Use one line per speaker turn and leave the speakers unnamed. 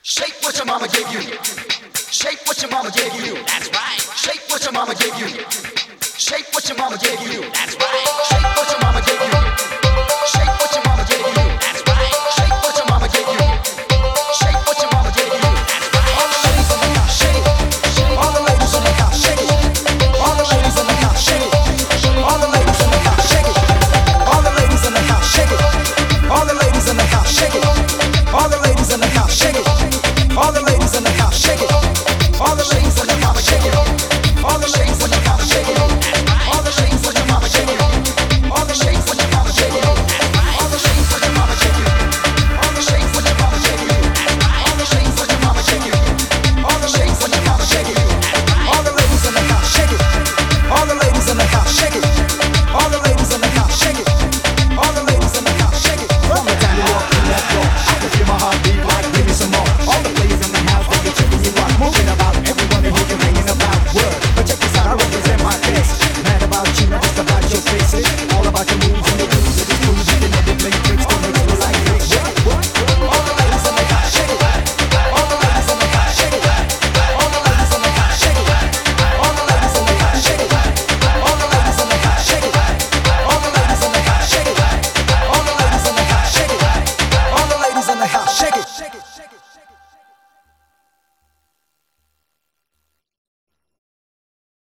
Shake what your mama gave you. Shake what your mama gave you. That's right. Shake what your mama gave you. Shake what your mama gave you. That's right. Shake what your mama gave you.